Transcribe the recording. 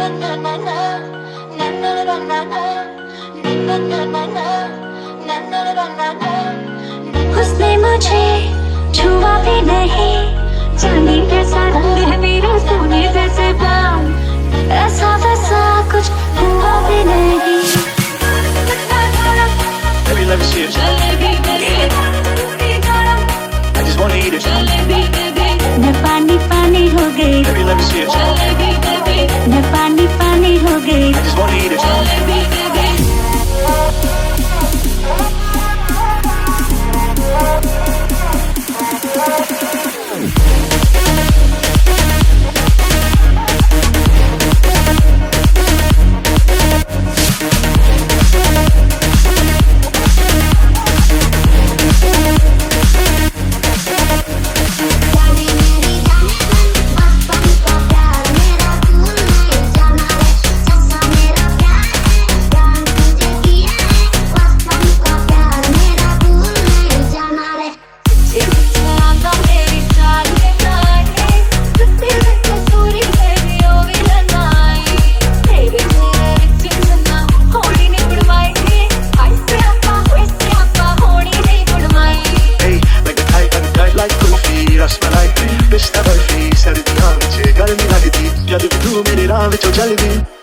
उसने मुझे छुआ भी नहीं, जाने कैसा रंग है मेरे सोने जैसे बाल, ऐसा वैसा कुछ हुआ भी नहीं। Baby, let me see it. I just wanna eat it. मैं पानी पानी हो गई, Baby, let me see it. मैं पानी पानी हो गई। I just wanna eat it. सर्दियां विच गर्मी लगदी जद तू मेरे राह विचों चलदी।